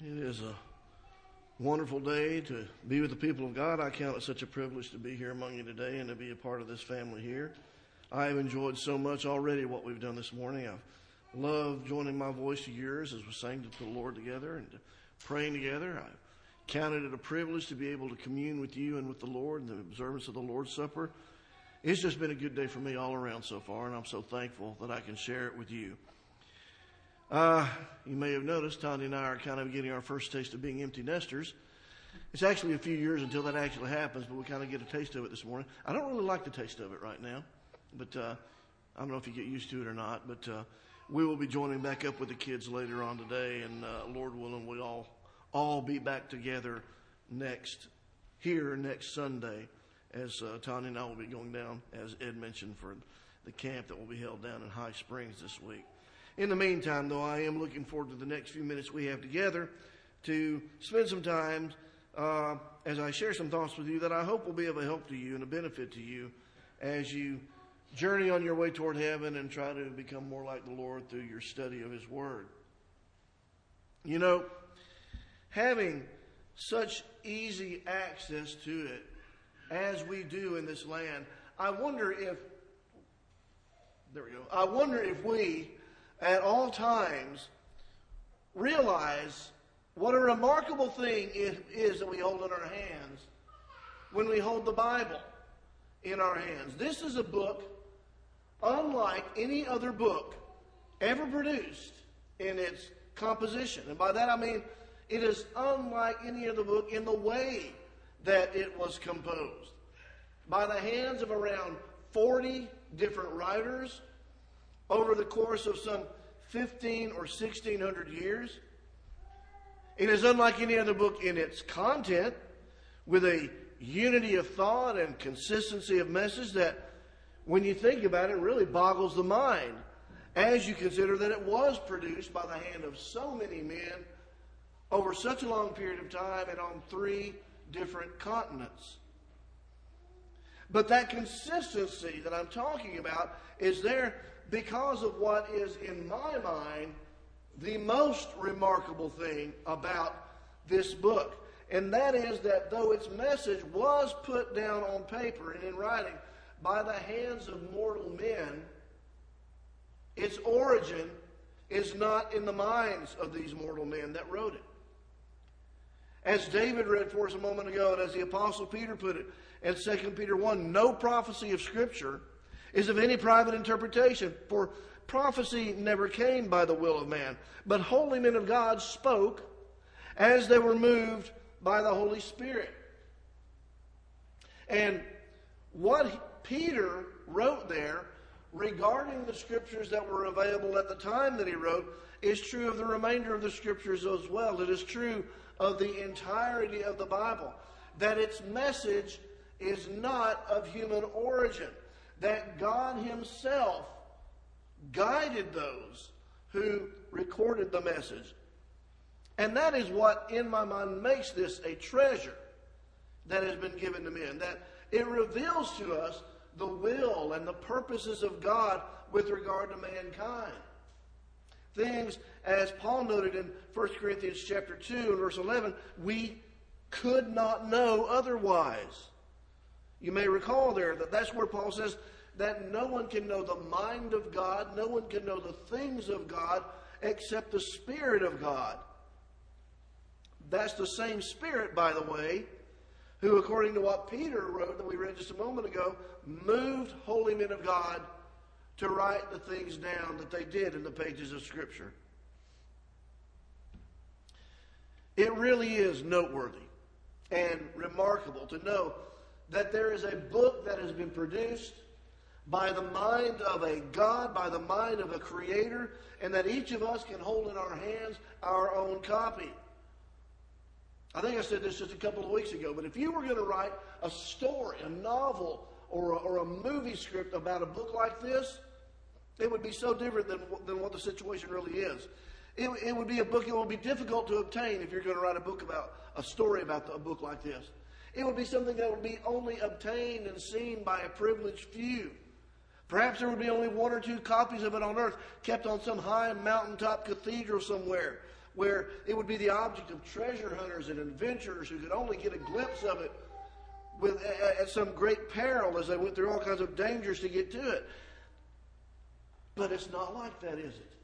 It is a wonderful day to be with the people of God. I count it such a privilege to be here among you today and to be a part of this family here. I have enjoyed so much already what we've done this morning. I've loved joining my voice to yours as we sang to the Lord together and praying together. I've counted it a privilege to be able to commune with you and with the Lord in the observance of the Lord's Supper. It's just been a good day for me all around so far, and I'm so thankful that I can share it with you. You may have noticed, Tanya and I are kind of getting our first taste of being empty nesters. It's actually a few years until that actually happens, but we kind of get a taste of it this morning. I don't really like the taste of it right now, but I don't know if you get used to it or not, but we will be joining back up with the kids later on today, and Lord willing, we'll all be back together next Sunday, as Tanya and I will be going down, as Ed mentioned, for the camp that will be held down in High Springs this week. In the meantime, though, I am looking forward to the next few minutes we have together to spend some time as I share some thoughts with you that I hope will be of a help to you and a benefit to you as you journey on your way toward heaven and try to become more like the Lord through your study of His Word. You know, having such easy access to it as we do in this land, I wonder if we at all times realize what a remarkable thing it is that we hold in our hands when we hold the Bible in our hands. This is a book unlike any other book ever produced in its composition. And by that I mean it is unlike any other book in the way that it was composed. By the hands of around 40 different writers over the course of some 15 or 1600 years. It is unlike any other book in its content, with a unity of thought and consistency of message that, when you think about it, really boggles the mind as you consider that it was produced by the hand of so many men over such a long period of time and on 3 different continents. But that consistency that I'm talking about is there because of what is, in my mind, the most remarkable thing about this book. And that is that though its message was put down on paper and in writing by the hands of mortal men, its origin is not in the minds of these mortal men that wrote it. As David read for us a moment ago, and as the Apostle Peter put it in 2 Peter 1, no prophecy of Scripture is of any private interpretation, for prophecy never came by the will of man, but holy men of God spoke as they were moved by the Holy Spirit. And what Peter wrote there regarding the Scriptures that were available at the time that he wrote is true of the remainder of the Scriptures as well. It is true of the entirety of the Bible, that its message is not of human origin, that God Himself guided those who recorded the message. And that is what, in my mind, makes this a treasure that has been given to men, that it reveals to us the will and the purposes of God with regard to mankind. Things, as Paul noted in 1 Corinthians chapter 2 and verse 11, we could not know otherwise. You may recall there that that's where Paul says that no one can know the mind of God, no one can know the things of God except the Spirit of God. That's the same Spirit, by the way, who, according to what Peter wrote that we read just a moment ago, moved holy men of God to write the things down that they did in the pages of Scripture. It really is noteworthy and remarkable to know that there is a book that has been produced by the mind of a God, by the mind of a Creator, and that each of us can hold in our hands our own copy. I think I said this just a couple of weeks ago, but if you were going to write a story, a novel, or a movie script about a book like this, it would be so different than what the situation really is. It would be a book, it would be difficult to obtain if you're going to write a story about a book like this. It would be something that would be only obtained and seen by a privileged few. Perhaps there would be only 1 or 2 copies of it on earth, kept on some high mountaintop cathedral somewhere, where it would be the object of treasure hunters and adventurers who could only get a glimpse of it at some great peril as they went through all kinds of dangers to get to it. But it's not like that, is it?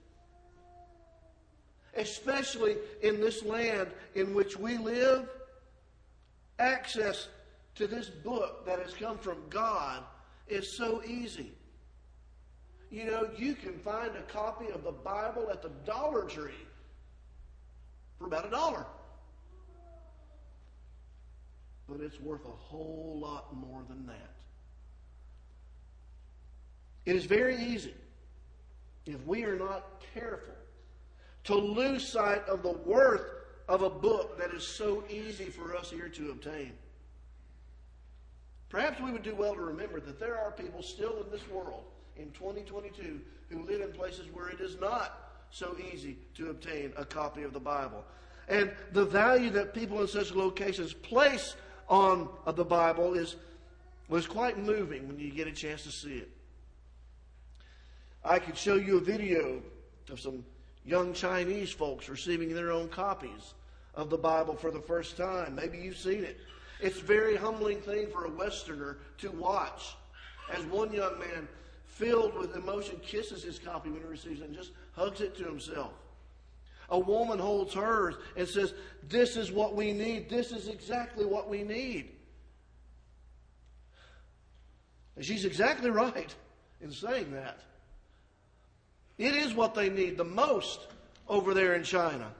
Especially in this land in which we live, access to this book that has come from God is so easy. You know, you can find a copy of the Bible at the Dollar Tree for about $1. But it's worth a whole lot more than that. It is very easy, if we are not careful, to lose sight of the worth of a book that is so easy for us here to obtain. Perhaps we would do well to remember that there are people still in this world in 2022 who live in places where it is not so easy to obtain a copy of the Bible. And the value that people in such locations place on the Bible was quite moving when you get a chance to see it. I could show you a video of some young Chinese folks receiving their own copies of the Bible for the first time. Maybe you've seen it. It's a very humbling thing for a Westerner to watch as one young man, filled with emotion, kisses his copy when he receives it and just hugs it to himself. A woman holds hers and says, "This is what we need. This is exactly what we need." And she's exactly right in saying that. It is what they need the most over there in China.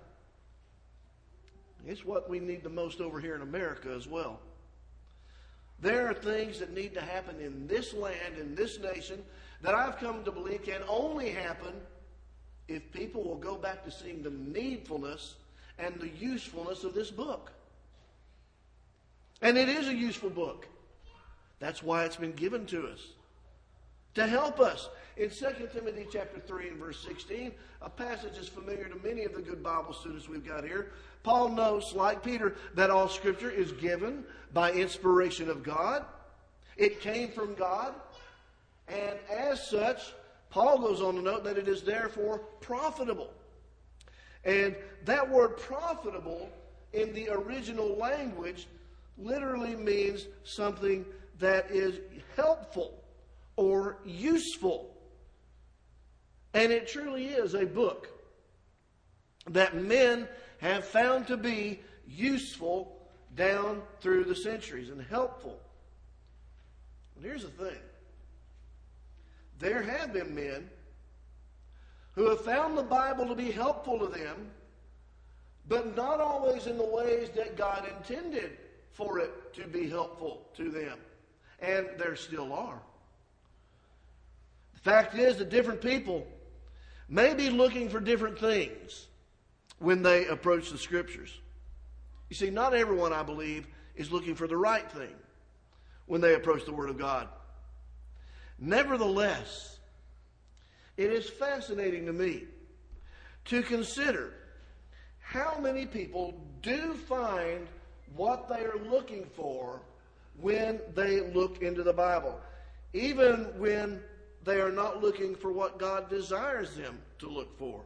It's what we need the most over here in America as well. There are things that need to happen in this land, in this nation, that I've come to believe can only happen if people will go back to seeing the needfulness and the usefulness of this book. And it is a useful book. That's why it's been given to us, to help us. In 2 Timothy chapter 3 and verse 16, a passage is familiar to many of the good Bible students we've got here. Paul notes, like Peter, that all Scripture is given by inspiration of God. It came from God. And as such, Paul goes on to note that it is therefore profitable. And that word profitable in the original language literally means something that is helpful or useful. And it truly is a book that men have found to be useful down through the centuries and helpful. But here's the thing. There have been men who have found the Bible to be helpful to them, but not always in the ways that God intended for it to be helpful to them. And there still are. The fact is that different people may be looking for different things when they approach the Scriptures. You see, not everyone, I believe, is looking for the right thing when they approach the Word of God. Nevertheless, it is fascinating to me to consider how many people do find what they are looking for when they look into the Bible, even when they are not looking for what God desires them to look for.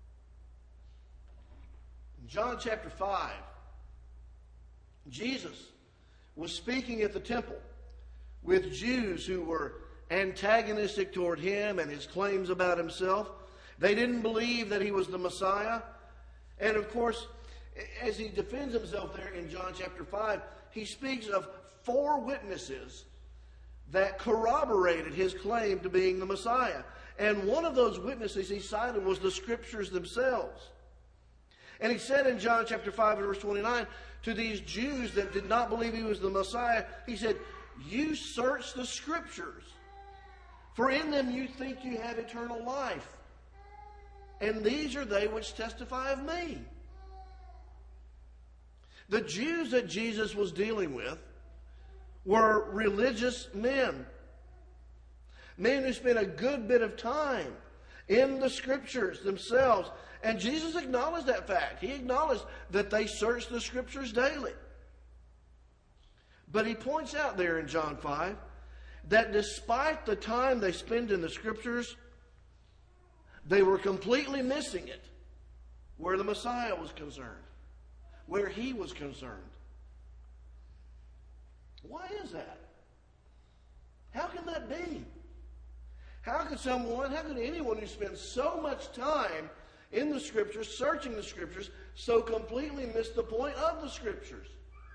In John chapter 5, Jesus was speaking at the temple with Jews who were antagonistic toward him and his claims about himself. They didn't believe that he was the Messiah. And of course, as he defends himself there in John chapter 5, he speaks of 4 witnesses that corroborated his claim to being the Messiah. And one of those witnesses he cited was the Scriptures themselves. And he said in John chapter 5 and verse 29, to these Jews that did not believe he was the Messiah, he said, "You search the Scriptures, for in them you think you have eternal life. And these are they which testify of me." The Jews that Jesus was dealing with were religious men. Men who spent a good bit of time in the Scriptures themselves. And Jesus acknowledged that fact. He acknowledged that they searched the Scriptures daily. But he points out there in John 5 that despite the time they spend in the Scriptures, they were completely missing it where the Messiah was concerned, where he was concerned. Why is that? How can that be? How could anyone who spends so much time in the Scriptures, searching the Scriptures, so completely miss the point of the Scriptures?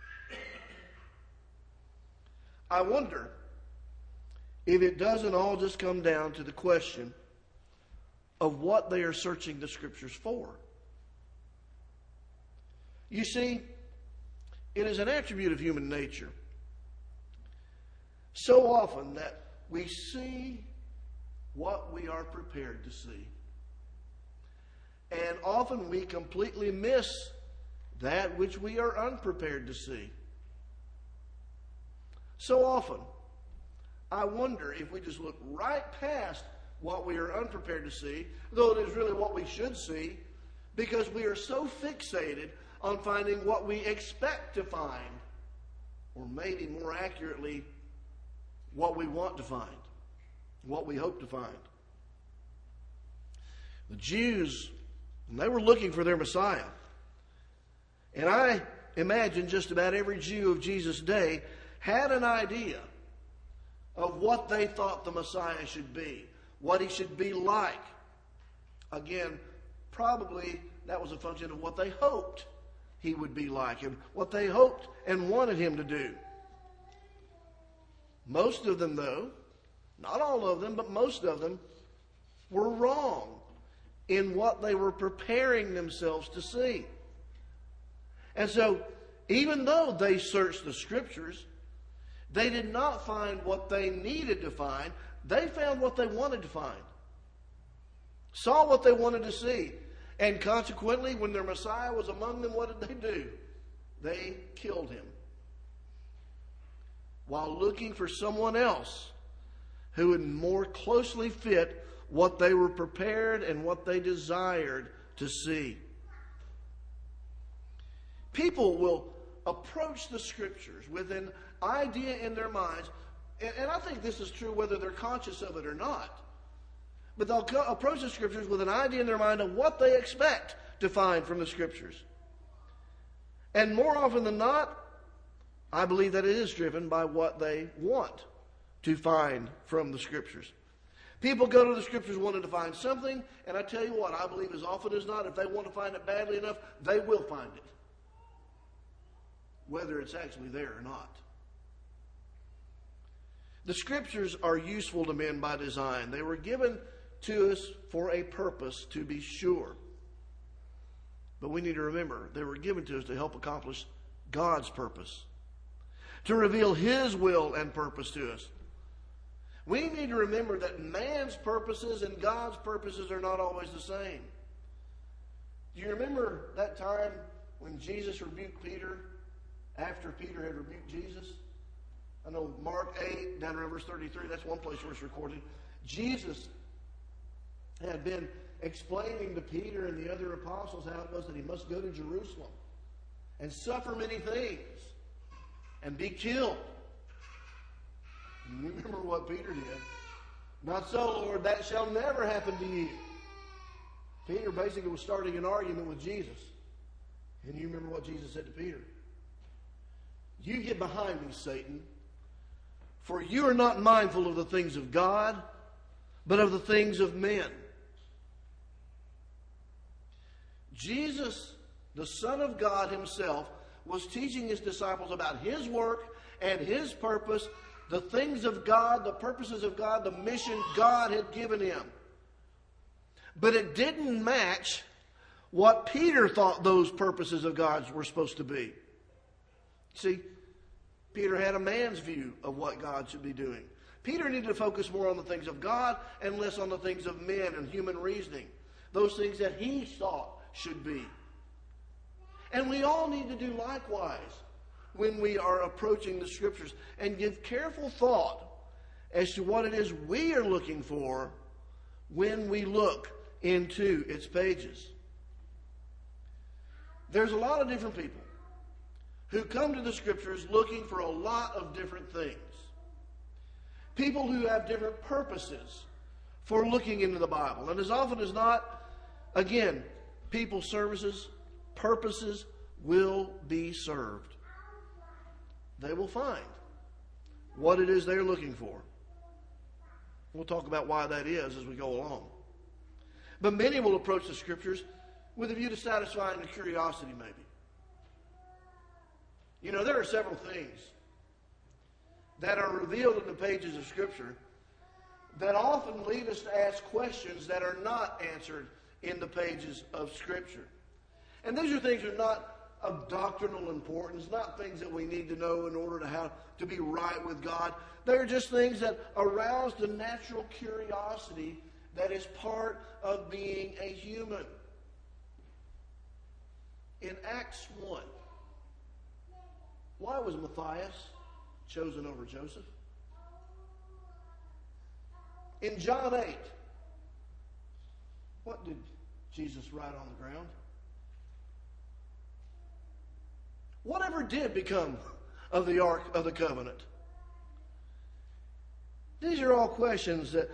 I wonder if it doesn't all just come down to the question of what they are searching the Scriptures for. You see, it is an attribute of human nature so often that we see what we are prepared to see. And often we completely miss that which we are unprepared to see. So often, I wonder if we just look right past what we are unprepared to see, though it is really what we should see, because we are so fixated on finding what we expect to find, or maybe more accurately, what we want to find, what we hope to find. The Jews, they were looking for their Messiah. And I imagine just about every Jew of Jesus' day had an idea of what they thought the Messiah should be, what he should be like. Again, probably that was a function of what they hoped he would be like and what they hoped and wanted him to do. Most of them, though, not all of them, but most of them, were wrong in what they were preparing themselves to see. And so, even though they searched the Scriptures, they did not find what they needed to find. They found what they wanted to find, saw what they wanted to see. And consequently, when their Messiah was among them, what did they do? They killed him, while looking for someone else who would more closely fit what they were prepared and what they desired to see. People will approach the Scriptures with an idea in their minds, and I think this is true whether they're conscious of it or not, but they'll approach the Scriptures with an idea in their mind of what they expect to find from the Scriptures. And more often than not, I believe that it is driven by what they want to find from the Scriptures. People go to the Scriptures wanting to find something, and I tell you what, I believe as often as not, if they want to find it badly enough, they will find it, whether it's actually there or not. The Scriptures are useful to men by design. They were given to us for a purpose, to be sure. But we need to remember, they were given to us to help accomplish God's purpose, to reveal His will and purpose to us. We need to remember that man's purposes and God's purposes are not always the same. Do you remember that time when Jesus rebuked Peter after Peter had rebuked Jesus? I know Mark 8, down around verse 33, that's one place where it's recorded. Jesus had been explaining to Peter and the other apostles how it was that he must go to Jerusalem and suffer many things and be killed. And you remember what Peter did. Not so, Lord, that shall never happen to you. Peter basically was starting an argument with Jesus. And you remember what Jesus said to Peter. You get behind me, Satan, for you are not mindful of the things of God, but of the things of men. Jesus, the Son of God himself, was teaching his disciples about his work and his purpose, the things of God, the purposes of God, the mission God had given him. But it didn't match what Peter thought those purposes of God were supposed to be. See, Peter had a man's view of what God should be doing. Peter needed to focus more on the things of God and less on the things of men and human reasoning. Those things that he thought should be. And we all need to do likewise when we are approaching the Scriptures and give careful thought as to what it is we are looking for when we look into its pages. There's a lot of different people who come to the Scriptures looking for a lot of different things. People who have different purposes for looking into the Bible. And as often as not, again, people's services, purposes will be served. They will find what it is they're looking for. We'll talk about why that is as we go along. But many will approach the Scriptures with a view to satisfying their curiosity, maybe. You know, there are several things that are revealed in the pages of Scripture that often lead us to ask questions that are not answered in the pages of Scripture. And these are things that are not of doctrinal importance, not things that we need to know in order to be right with God. They're just things that arouse the natural curiosity that is part of being a human. In Acts 1, why was Matthias chosen over Joseph? In John 8, what did Jesus write on the ground? Whatever did become of the Ark of the Covenant? These are all questions that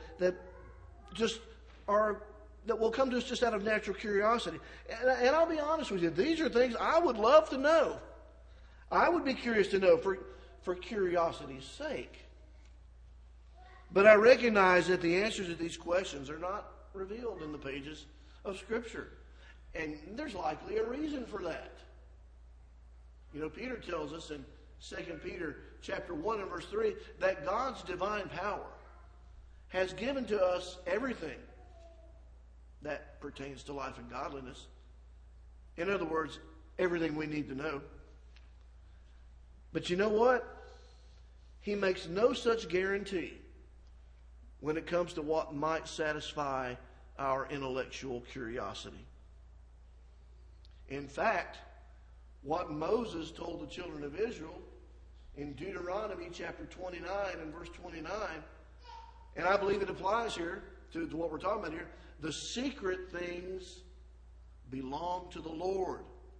will come to us just out of natural curiosity. And I'll be honest with you, these are things I would love to know. I would be curious to know for curiosity's sake. But I recognize that the answers to these questions are not revealed in the pages of Scripture. And there's likely a reason for that. You know, Peter tells us in 2 Peter chapter 1 and verse 3 that God's divine power has given to us everything that pertains to life and godliness. In other words, everything we need to know. But you know what? He makes no such guarantee when it comes to what might satisfy our intellectual curiosity. In fact, what Moses told the children of Israel in Deuteronomy chapter 29 and verse 29, and I believe it applies here to what we're talking about here, the secret things belong to the Lord.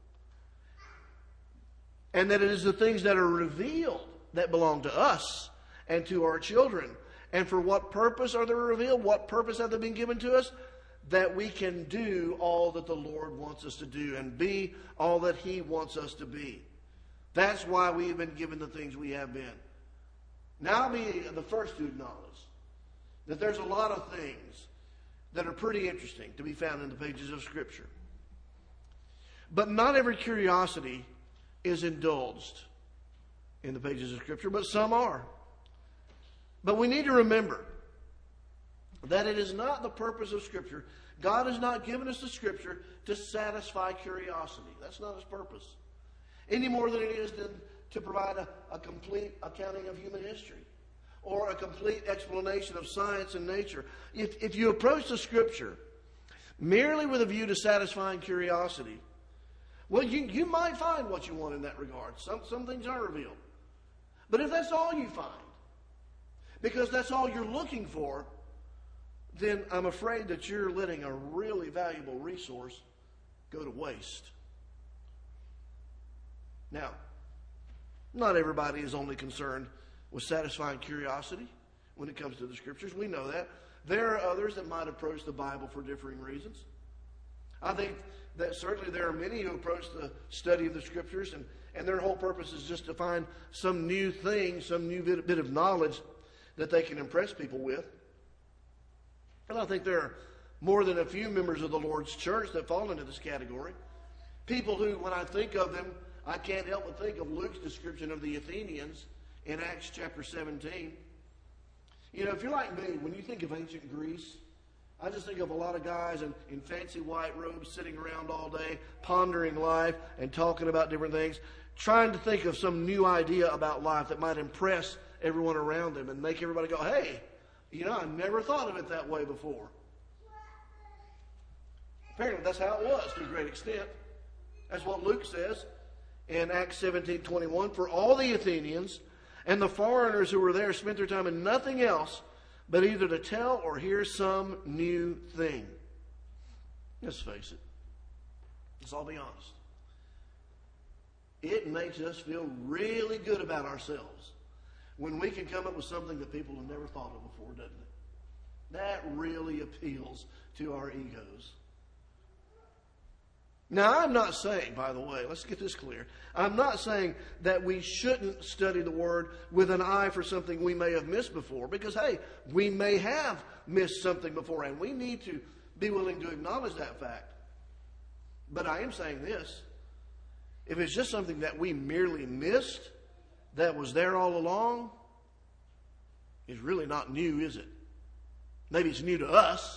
And that it is the things that are revealed that belong to us and to our children. And for what purpose are they revealed? What purpose have they been given to us? That we can do all that the Lord wants us to do and be all that He wants us to be. That's why we've been given the things we have been. Now I'll be the first to acknowledge that there's a lot of things that are pretty interesting to be found in the pages of Scripture. But not every curiosity is indulged in the pages of Scripture, but some are. But we need to remember that it is not the purpose of Scripture. God has not given us the Scripture to satisfy curiosity. That's not His purpose. Any more than it is to provide a complete accounting of human history or a complete explanation of science and nature. If you approach the Scripture merely with a view to satisfying curiosity, well, you might find what you want in that regard. Some things are revealed. But if that's all you find, because that's all you're looking for, then I'm afraid that you're letting a really valuable resource go to waste. Now, not everybody is only concerned with satisfying curiosity when it comes to the Scriptures. We know that. There are others that might approach the Bible for differing reasons. I think that certainly there are many who approach the study of the Scriptures and their whole purpose is just to find some new thing, some new bit of knowledge that they can impress people with. And I think there are more than a few members of the Lord's church that fall into this category. People who, when I think of them, I can't help but think of Luke's description of the Athenians in Acts chapter 17. You know, if you're like me, when you think of ancient Greece, I just think of a lot of guys in fancy white robes sitting around all day, pondering life and talking about different things, trying to think of some new idea about life that might impress everyone around them and make everybody go, hey, you know, I never thought of it that way before. Apparently that's how it was to a great extent. That's what Luke says in Acts 17:21. For all the Athenians and the foreigners who were there spent their time in nothing else but either to tell or hear some new thing. Let's face it. Let's all be honest. It makes us feel really good about ourselves when we can come up with something that people have never thought of before, doesn't it? That really appeals to our egos. Now, I'm not saying, by the way, let's get this clear. I'm not saying that we shouldn't study the Word with an eye for something we may have missed before. Because, hey, we may have missed something before, and we need to be willing to acknowledge that fact. But I am saying this. If it's just something that we merely missed, that was there all along, it's really not new, is it? Maybe it's new to us.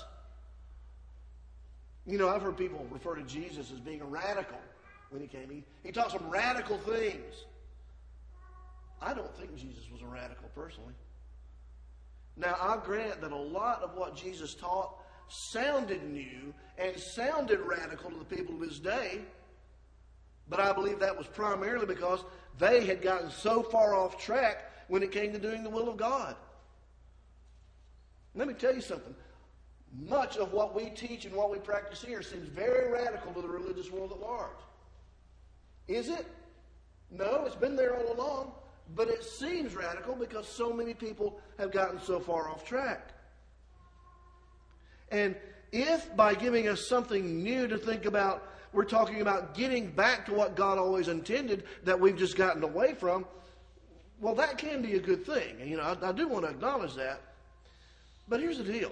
You know, I've heard people refer to Jesus as being a radical when he came. He taught some radical things. I don't think Jesus was a radical personally. Now, I'll grant that a lot of what Jesus taught sounded new and sounded radical to the people of his day, but I believe that was primarily because they had gotten so far off track when it came to doing the will of God. Let me tell you something. Much of what we teach and what we practice here seems very radical to the religious world at large. Is it? No, it's been there all along, but it seems radical because so many people have gotten so far off track. And if by giving us something new to think about, we're talking about getting back to what God always intended that we've just gotten away from, well, that can be a good thing. You know, I do want to acknowledge that. But here's the deal.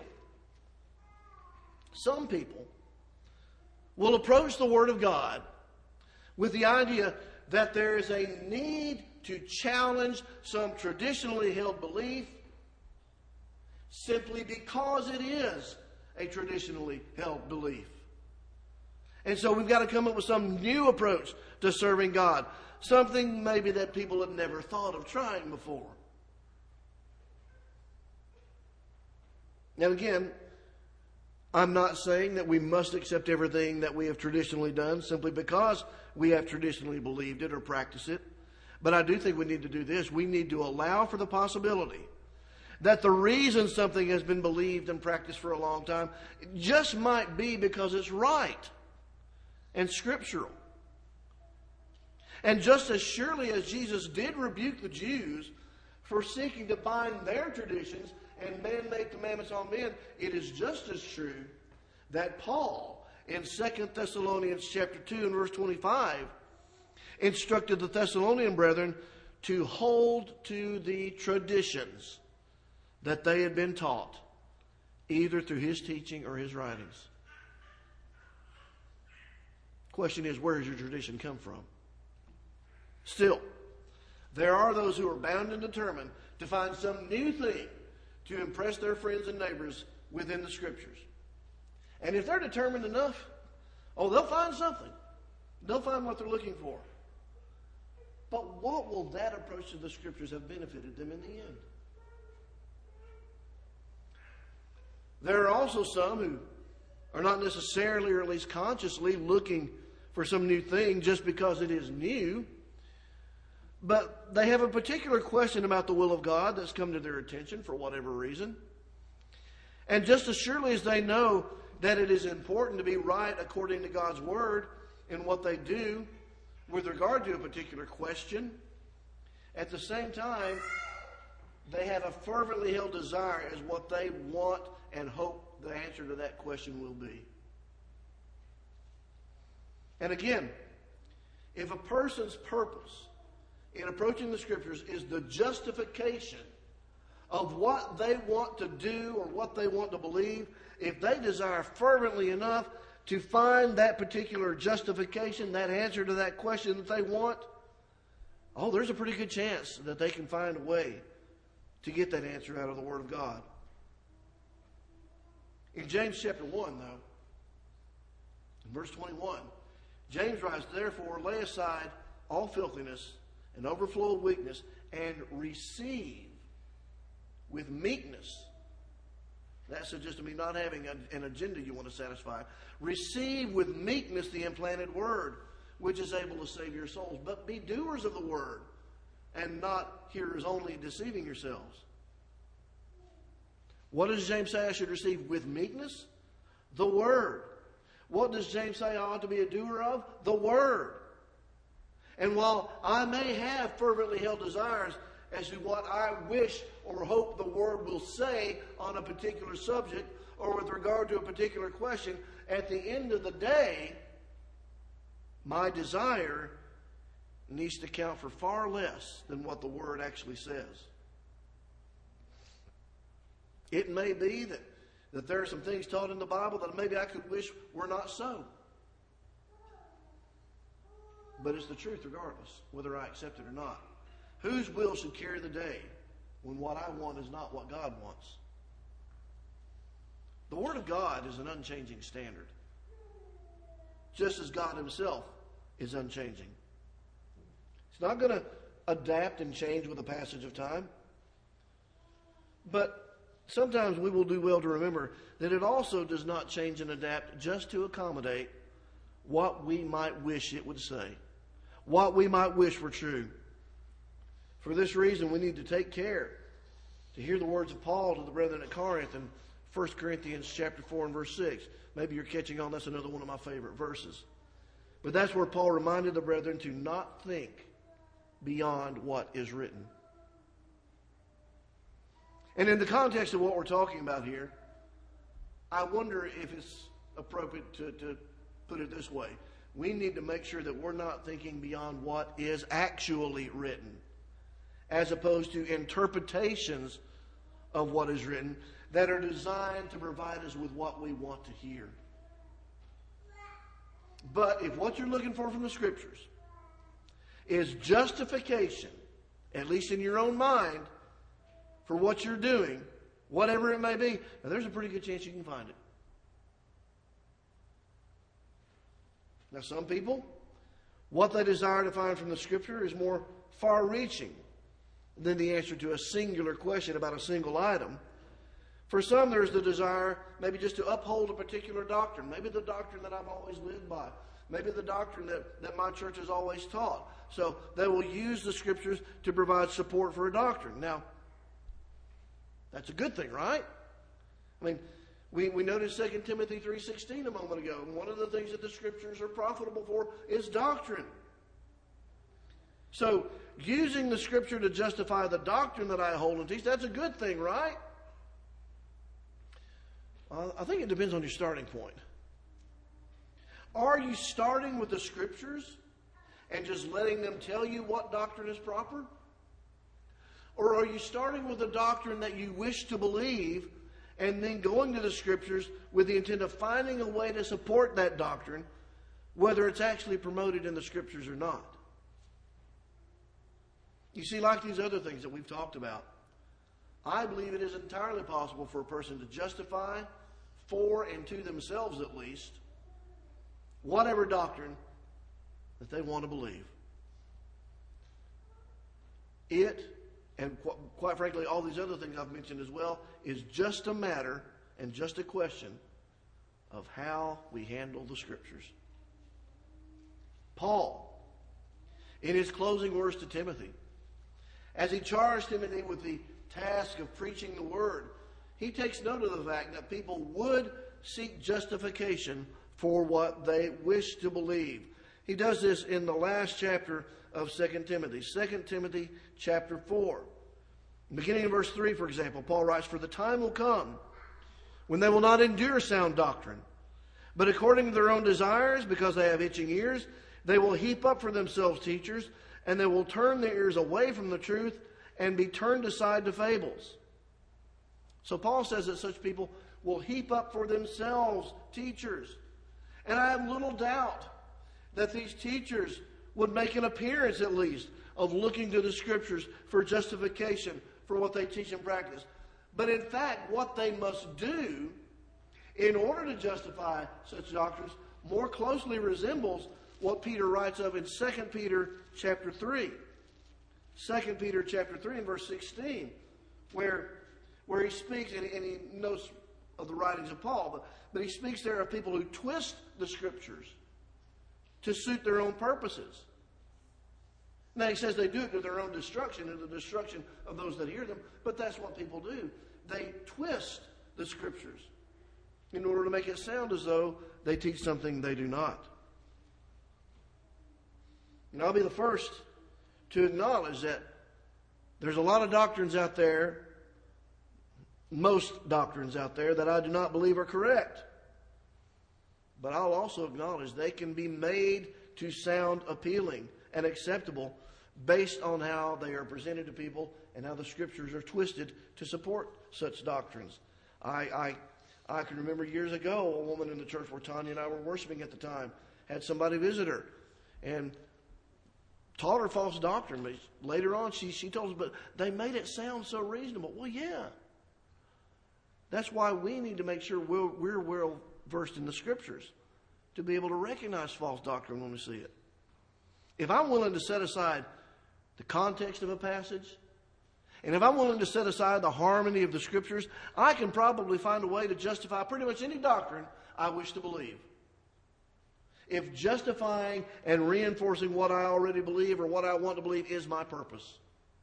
Some people will approach the Word of God with the idea that there is a need to challenge some traditionally held belief simply because it is a traditionally held belief. And so we've got to come up with some new approach to serving God. Something maybe that people have never thought of trying before. Now again, I'm not saying that we must accept everything that we have traditionally done simply because we have traditionally believed it or practiced it. But I do think we need to do this. We need to allow for the possibility that the reason something has been believed and practiced for a long time just might be because it's right and scriptural. And just as surely as Jesus did rebuke the Jews for seeking to bind their traditions and man-made commandments on men, it is just as true that Paul in 2 Thessalonians chapter 2 and verse 25 instructed the Thessalonian brethren to hold to the traditions that they had been taught, either through his teaching or his writings. Question is, where does your tradition come from? Still, there are those who are bound and determined to find some new thing to impress their friends and neighbors within the Scriptures. And if they're determined enough, they'll find something. They'll find what they're looking for. But what will that approach to the Scriptures have benefited them in the end? There are also some who are not necessarily, or at least consciously, looking for some new thing just because it is new. But they have a particular question about the will of God that's come to their attention for whatever reason. And just as surely as they know that it is important to be right according to God's Word in what they do with regard to a particular question, at the same time, they have a fervently held desire as what they want and hope the answer to that question will be. And again, if a person's purpose in approaching the Scriptures is the justification of what they want to do or what they want to believe, if they desire fervently enough to find that particular justification, that answer to that question that they want, there's a pretty good chance that they can find a way to get that answer out of the Word of God. In James chapter 1, though, in verse 21, James writes, "Therefore lay aside all filthiness and overflow of weakness, and receive with meekness." That suggests to me not having an agenda you want to satisfy. Receive with meekness the implanted word, which is able to save your souls. But be doers of the word, and not hearers only, deceiving yourselves. What does James say I should receive with meekness? The word. What does James say I ought to be a doer of? The word. And while I may have fervently held desires as to what I wish or hope the Word will say on a particular subject or with regard to a particular question, at the end of the day, my desire needs to count for far less than what the Word actually says. It may be that there are some things taught in the Bible that maybe I could wish were not so. But it's the truth regardless, whether I accept it or not. Whose will should carry the day when what I want is not what God wants? The Word of God is an unchanging standard, just as God Himself is unchanging. It's not going to adapt and change with the passage of time. But sometimes we will do well to remember that it also does not change and adapt just to accommodate what we might wish it would say, what we might wish were true. For this reason, we need to take care to hear the words of Paul to the brethren at Corinth in 1 Corinthians chapter 4 and verse 6. Maybe you're catching on. That's another one of my favorite verses. But that's where Paul reminded the brethren to not think beyond what is written. And in the context of what we're talking about here, I wonder if it's appropriate to put it this way. We need to make sure that we're not thinking beyond what is actually written, as opposed to interpretations of what is written that are designed to provide us with what we want to hear. But if what you're looking for from the Scriptures is justification, at least in your own mind, for what you're doing, whatever it may be, now there's a pretty good chance you can find it. Now, some people, what they desire to find from the Scripture is more far-reaching than the answer to a singular question about a single item. For some, there's the desire maybe just to uphold a particular doctrine, maybe the doctrine that I've always lived by, maybe the doctrine that my church has always taught. So they will use the Scriptures to provide support for a doctrine. Now, that's a good thing, right? I mean, we noticed 2 Timothy 3:16 a moment ago. And one of the things that the Scriptures are profitable for is doctrine. So, using the Scripture to justify the doctrine that I hold and teach, that's a good thing, right? I think it depends on your starting point. Are you starting with the Scriptures and just letting them tell you what doctrine is proper? Or are you starting with a doctrine that you wish to believe and then going to the Scriptures with the intent of finding a way to support that doctrine, whether it's actually promoted in the Scriptures or not? You see, like these other things that we've talked about, I believe it is entirely possible for a person to justify for and to themselves at least whatever doctrine that they want to believe. It, and quite frankly, all these other things I've mentioned as well, is just a matter and just a question of how we handle the Scriptures. Paul, in his closing words to Timothy, as he charged Timothy with the task of preaching the Word, he takes note of the fact that people would seek justification for what they wish to believe. He does this in the last chapter of 2 Timothy. 2 Timothy chapter 4. Beginning in verse 3, for example, Paul writes, "For the time will come when they will not endure sound doctrine, but according to their own desires, because they have itching ears, they will heap up for themselves teachers, and they will turn their ears away from the truth and be turned aside to fables." So Paul says that such people will heap up for themselves teachers. And I have little doubt that these teachers would make an appearance, at least, of looking to the Scriptures for justification for what they teach and practice. But in fact, what they must do in order to justify such doctrines more closely resembles what Peter writes of in 2 Peter chapter 3. 2 Peter chapter 3 and verse 16, where he speaks, and he knows of the writings of Paul, but he speaks there of people who twist the Scriptures to suit their own purposes. Now he says they do it to their own destruction and the destruction of those that hear them, but that's what people do. They twist the Scriptures in order to make it sound as though they teach something they do not. And I'll be the first to acknowledge that there's a lot of doctrines out there, most doctrines out there, that I do not believe are correct. But I'll also acknowledge they can be made to sound appealing and acceptable based on how they are presented to people and how the Scriptures are twisted to support such doctrines. I can remember years ago, a woman in the church where Tanya and I were worshiping at the time had somebody visit her and taught her false doctrine. But later on, she told us, but they made it sound so reasonable. Well, yeah. That's why we need to make sure we're well versed in the Scriptures to be able to recognize false doctrine when we see it. If I'm willing to set aside the context of a passage, and if I'm willing to set aside the harmony of the Scriptures, I can probably find a way to justify pretty much any doctrine I wish to believe. If justifying and reinforcing what I already believe or what I want to believe is my purpose.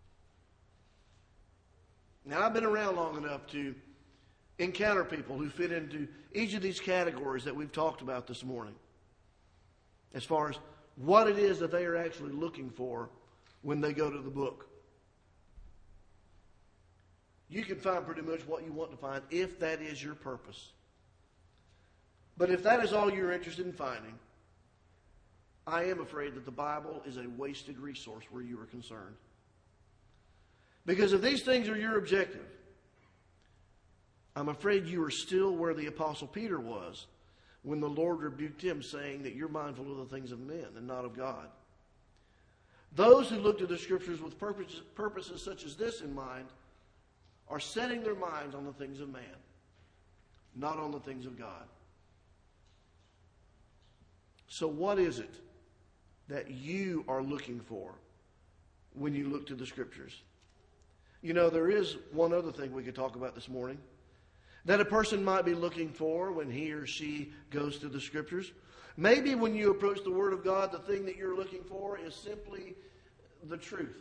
Now, I've been around long enough to encounter people who fit into each of these categories that we've talked about this morning, as far as what it is that they are actually looking for when they go to the book. You can find pretty much what you want to find if that is your purpose. But if that is all you're interested in finding, I am afraid that the Bible is a wasted resource where you are concerned. Because if these things are your objective, I'm afraid you are still where the Apostle Peter was when the Lord rebuked him, saying that you're mindful of the things of men and not of God. Those who look to the Scriptures with purposes such as this in mind are setting their minds on the things of man, not on the things of God. So what is it that you are looking for when you look to the Scriptures? You know, there is one other thing we could talk about this morning that a person might be looking for when he or she goes to the Scriptures. Maybe when you approach the Word of God, the thing that you're looking for is simply the truth.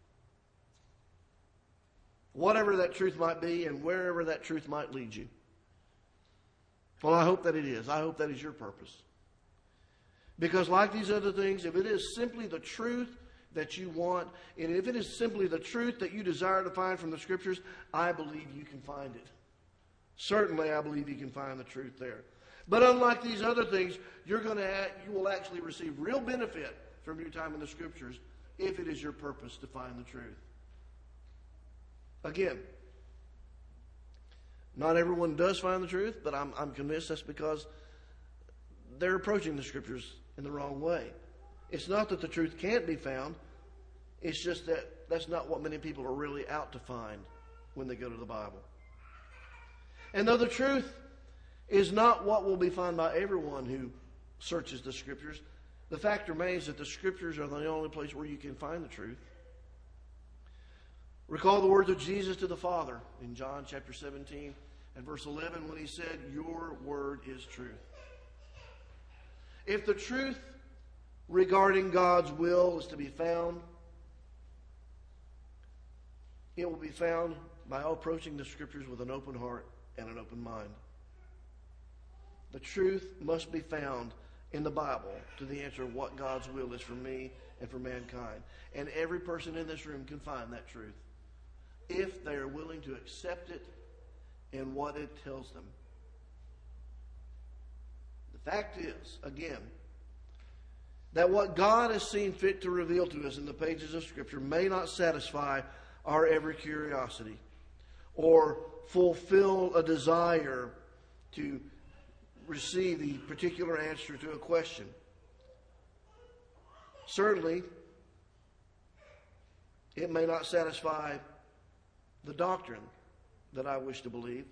Whatever that truth might be and wherever that truth might lead you. Well, I hope that it is. I hope that is your purpose. Because like these other things, if it is simply the truth that you want, and if it is simply the truth that you desire to find from the Scriptures, I believe you can find it. Certainly, I believe you can find the truth there. But unlike these other things, you will actually receive real benefit from your time in the Scriptures if it is your purpose to find the truth. Again, not everyone does find the truth, but I'm convinced that's because they're approaching the Scriptures in the wrong way. It's not that the truth can't be found. It's just that that's not what many people are really out to find when they go to the Bible. And though the truth is not what will be found by everyone who searches the Scriptures, the fact remains that the Scriptures are the only place where you can find the truth. Recall the words of Jesus to the Father in John chapter 17 and verse 11 when he said, "Your word is truth." If the truth regarding God's will is to be found, it will be found by approaching the Scriptures with an open heart and an open mind. The truth must be found in the Bible to the answer of what God's will is for me and for mankind. And every person in this room can find that truth if they are willing to accept it and what it tells them. The fact is, again, that what God has seen fit to reveal to us in the pages of Scripture may not satisfy our every curiosity or fulfill a desire to receive the particular answer to a question. Certainly, it may not satisfy the doctrine that I wish to believe.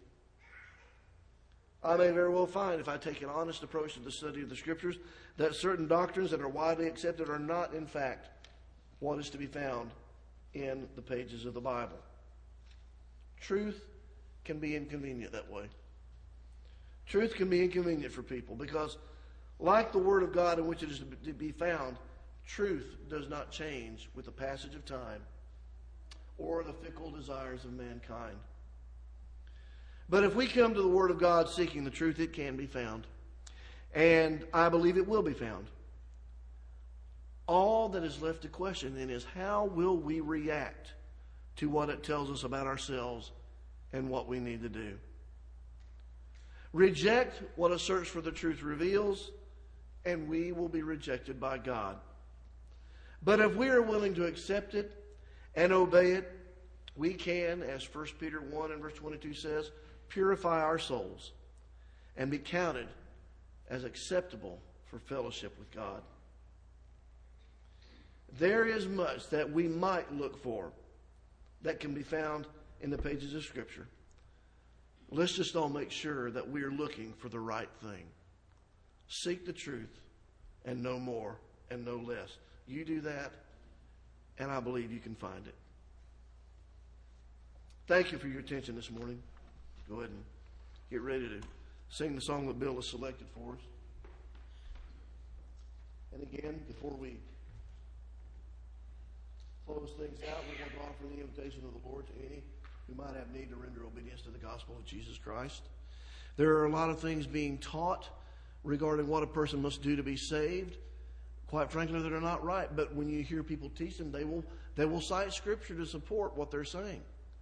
I may very well find, if I take an honest approach to the study of the Scriptures, that certain doctrines that are widely accepted are not, in fact, what is to be found in the pages of the Bible. Truth can be inconvenient that way. Truth can be inconvenient for people because, like the Word of God in which it is to be found, truth does not change with the passage of time or the fickle desires of mankind. But if we come to the Word of God seeking the truth, it can be found. And I believe it will be found. All that is left to question then is how will we react to what it tells us about ourselves and what we need to do. Reject what a search for the truth reveals and we will be rejected by God. But if we are willing to accept it and obey it, we can, as 1 Peter 1 and verse 22 says, purify our souls and be counted as acceptable for fellowship with God. There is much that we might look for that can be found in the pages of Scripture. Let's just all make sure that we are looking for the right thing. Seek the truth and no more and no less. You do that, and I believe you can find it. Thank you for your attention this morning. Go ahead and get ready to sing the song that Bill has selected for us. And again, before we close things out, we want to offer the invitation of the Lord to any who might have need to render obedience to the gospel of Jesus Christ. There are a lot of things being taught regarding what a person must do to be saved. Quite frankly, that are not right. But when you hear people teach them, they will cite Scripture to support what they're saying.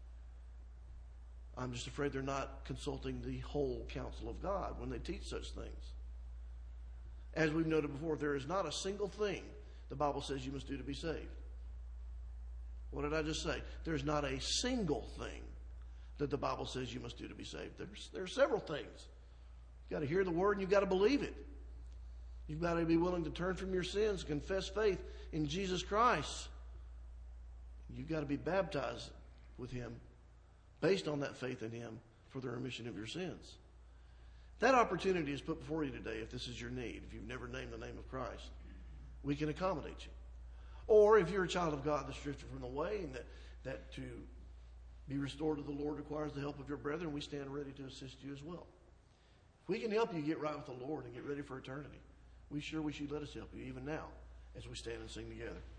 I'm just afraid they're not consulting the whole counsel of God when they teach such things. As we've noted before, there is not a single thing the Bible says you must do to be saved. What did I just say? There's not a single thing that the Bible says you must do to be saved. There are several things. You've got to hear the Word and you've got to believe it. You've got to be willing to turn from your sins, confess faith in Jesus Christ. You've got to be baptized with Him based on that faith in Him for the remission of your sins. That opportunity is put before you today if this is your need. If you've never named the name of Christ, we can accommodate you. Or if you're a child of God that's drifted from the way and that to be restored to the Lord requires the help of your brethren, we stand ready to assist you as well. If we can help you get right with the Lord and get ready for eternity, we sure wish you'd let us help you even now as we stand and sing together.